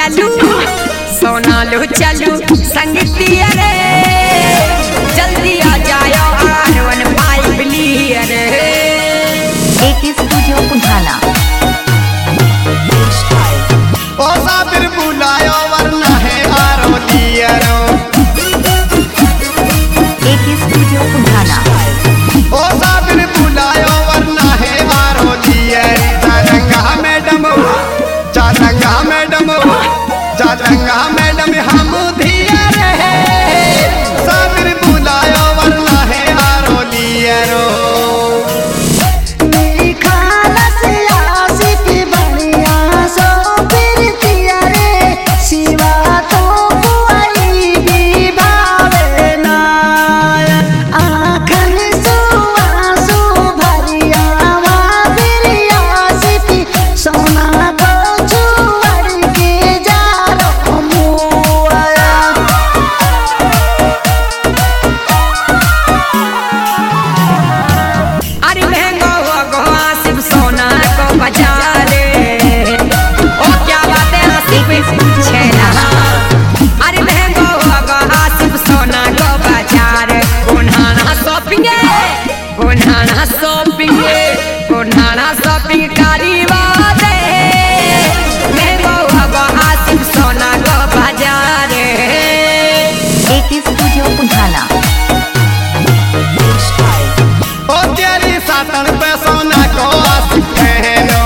चलू सोना लो चलू संगीतिया रे जल्दी आ जाओ R15 लियर AK स्टूडियो कुंठाला। ओ साबिर बुलायो वरना है आरो लियरो। AK studio Kunthala. ओ साबिर बुलायो वरना है आरो लियर। चारंगा मैडम चारंगा मैडम हम धिया रहे साबिर बुलायो वरना है आरो लियरो। शॉपिंग कारी बाते मैं बहुआ आसिफ सोना को बाजार AK स्टूडियो कुंठाला। ओ तेरी सातन पे सोना को आसिफ कहनो।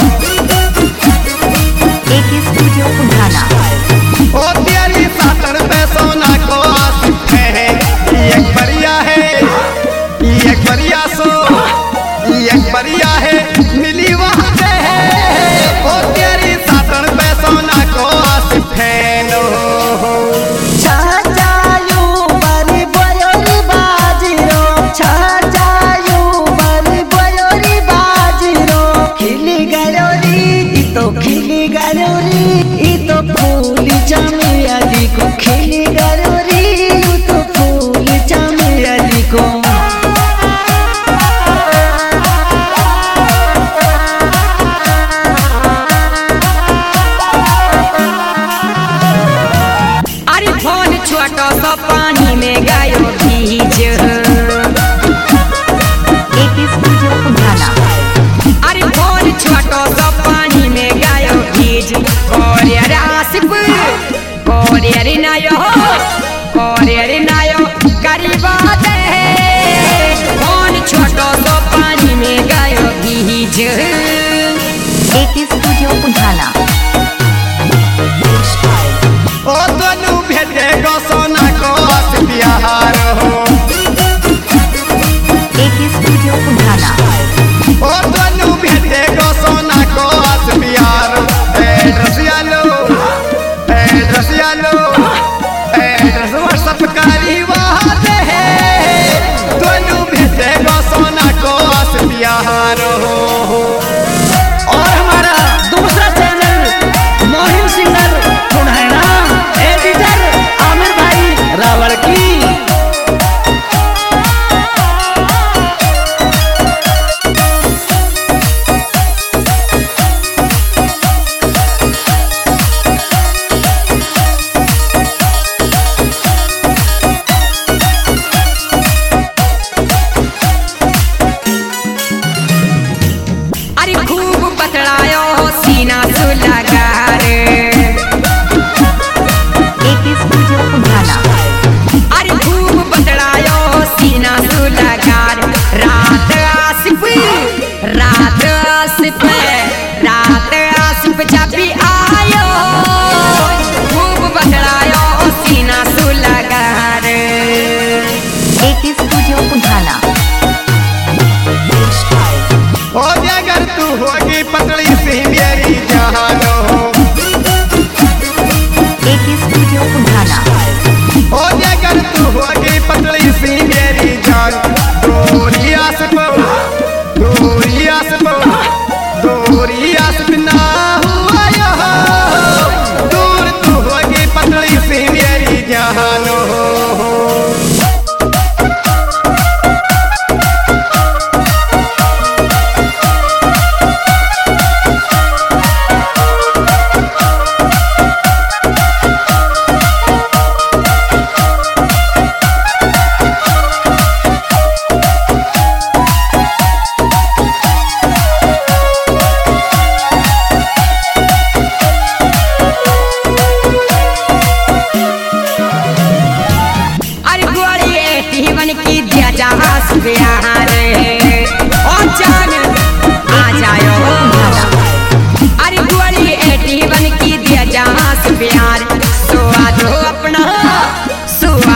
AK studio Kunthala. ओ तेरी सातन पे सोना को आसिफ है। एक बढ़िया है एक बढ़िया सो एक बढ़िया है मिली वहाँ पे है। ओ तेरी सातन पे सोना को आसिफ है नो। खिली गरोरी तो फूल चमेली को। अरे फोन छोटो सा पानी में गायो भीज AK स्टूडियो कुंठाला। अरे फोन छोटो सा पानी में गायो भीज और यार आसिफ और यार नायो गरीबा दे फोन छोटो सा पानी में गायो भीज AK स्टूडियो कुंठाला। ओ दोनों भेजे गो सोना को आसिफ बिहार हो। AK studio Kunthala. ओ दोनों भेजे गो सोना को आसिफ बिहार। एड्रेस यालो एड्रेस व्हाट्सएप करी वहाँ दे दोनों भेजे गो सोना को आसिफ बिहार हो।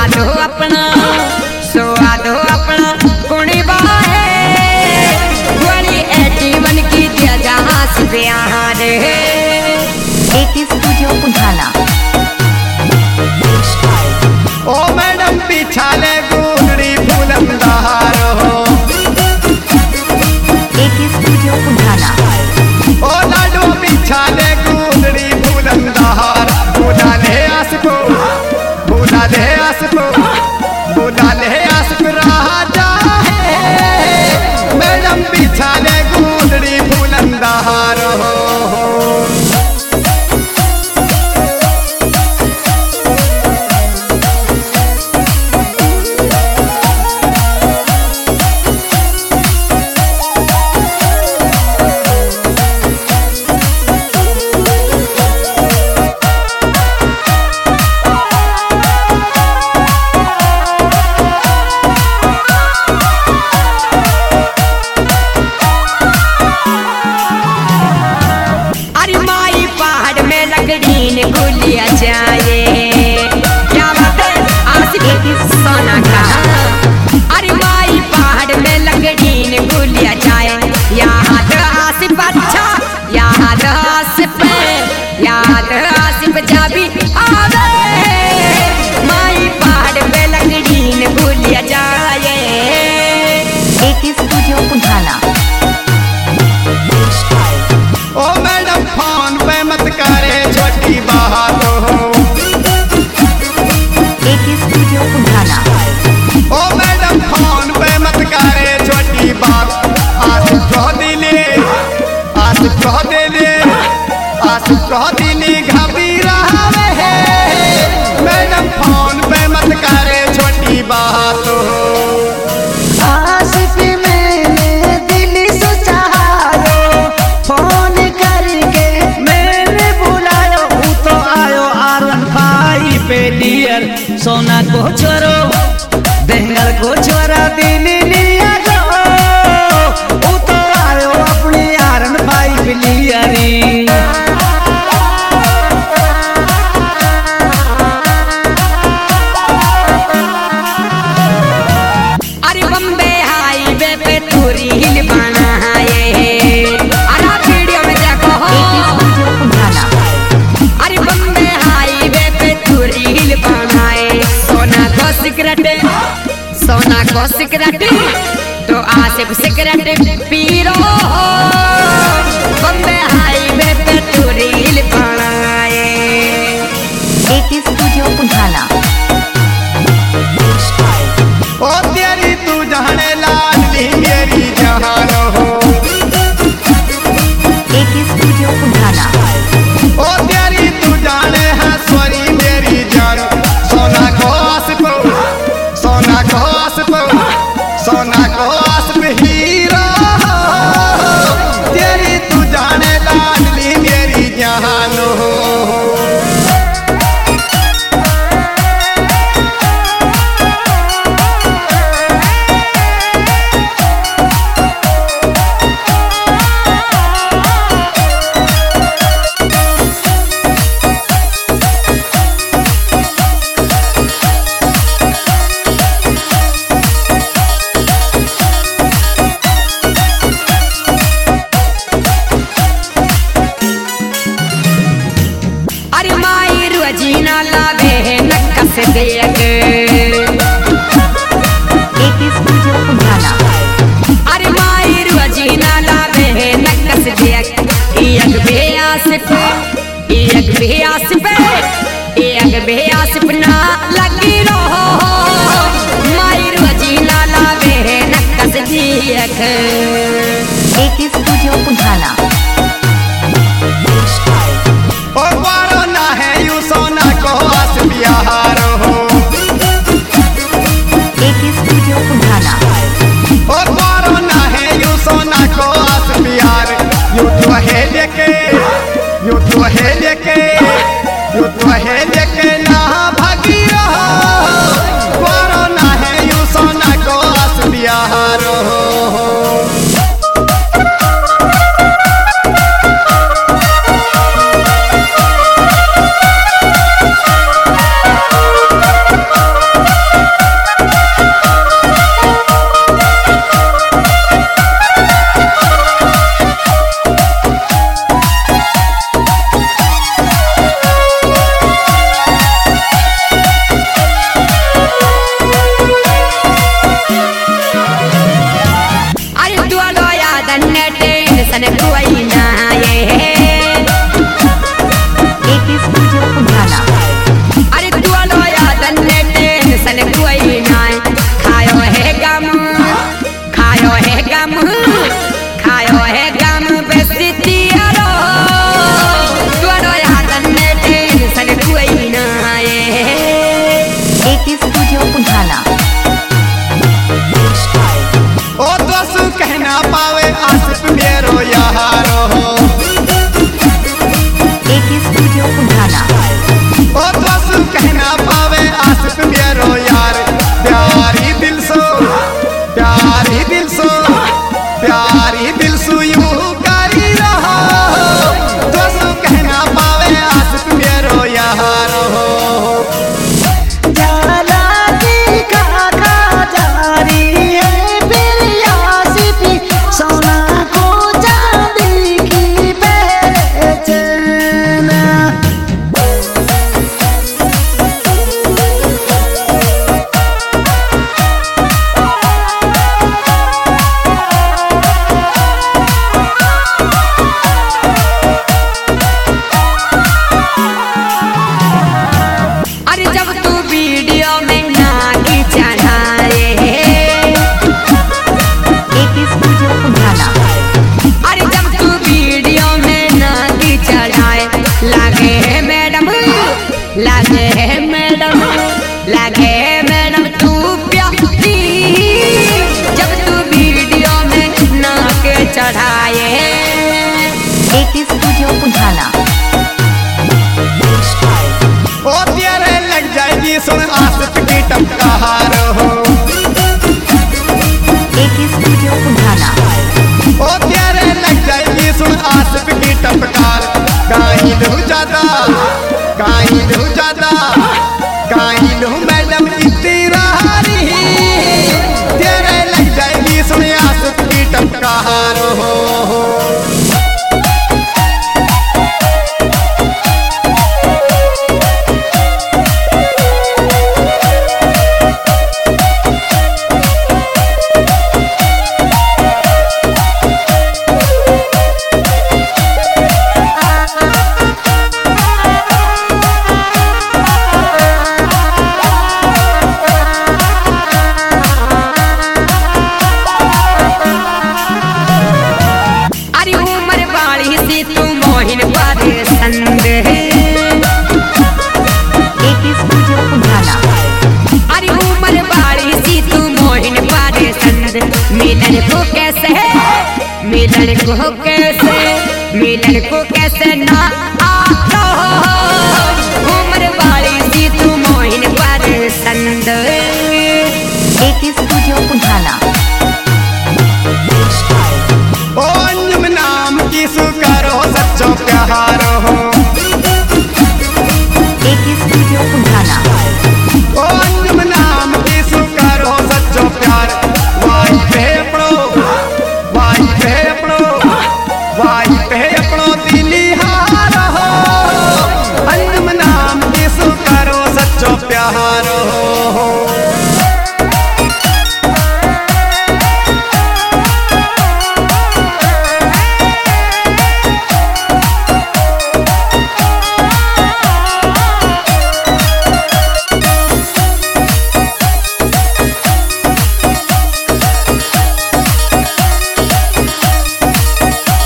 स्वाद हो अपना कुणी बाहे बड़ी एटीवन की दिया जहाँ से यहाँ रे AK स्टूडियो उठाना। ओ मैडम पिछाले गुंडड़ी फूलमदार हो। AK स्टूडियो उठाना। ओ लाडो पिछाले गुंडड़ी फूलमदार बुला ले आसको बुला ले आसको बुला ले आसको राजा है मैडम पिछाले गुंडड़ी फूलमदार हो। गुलिया जाए क्या बात है आसिफ सोना का। अरे माई पहाड़ में लकड़ी गुलिया जाए याद आसिफ अच्छा याद आसिफ जाबी आवे माई पहाड़ में लकड़ी गुलिया जाए। AK स्टूडियो उठाना। ओ मैडम फोन पे मत करे छोटी बात हो। AK स्टूडियो उठाना। ओ मैडम फोन पे मत करे छोटी बात आसिफ कह दिले आसिफ कह दिले आसिफ कह दिले घबीरा है मैडम फोन पे मत करे छोटी बात हो। आसिफ मैंने दिल सोचा फोन करके मैंने बुलायो वो तो आयो R15 पे डियर सोना को छोरो बेंगल को छोरा दिल लिया जो वो तो आयो अपनी R15 लियरी। अरे बम्बे हाईवे पे तूरी हिल बनाए अरे वीडियो में देखो AK स्टूडियो उठाना। अरे बम्बे हाईवे पे तूरी हिल बनाए सोना को सिगरेट तो आसिफ सिगरेट पीरो बम्बे हाईवे पे तूरी हिल बनाए। AK स्टूडियो उठाना। ओ तेरी तू जाने लाडली मेरी जान हो। AK स्टूडियो उठाना। ओ तेरी तू जाने है स्वरी मेरी जान सोना को आसिफ सोना को आसिफ सोना को आसिफ हीरा तेरी तू जाने लाडली मेरी जान हो। अरे माई रोजीना लावे नक्कस देख AK स्टूडियो उठाना। अरे माई रोजीना लावे नक्कस देख एक बे आसिफ ना लगी रहो माई रोजीना लावे नक्कस देख। AK स्टूडियो उठाना। ओ बारो ना है यू सोना को आसिफ यार हो। AK स्टूडियो उठाना। ओ बारो ना है यू सोना को आसिफ यार यू तो है लेके यू तो है लेके यू तो है लेके ना भागी रहो बारो ना है यू सोना को आसिफ यार हो। लगे मैडम तू प्यारी जब तू वीडियो में नाक चढ़ाए। AK Studio Punjana. ओ तेरे लग जाएगी सुन आसिफ की टपकार हो। AK Studio Punjana. ओ तेरे लग जाएगी सुन आसिफ की टपकार। गाइल हूँ ज्यादा गाइल हूँ ज्यादा गाइल हूँ मैडम इतनी रहारी तेरे लग जाएगी सुन आसिफ की टपकार हो। AK Studio Punjana. अरे उम्र बाड़ी सी तू मोहिन पारे संद मिलन को कैसे मिलन को कैसे ना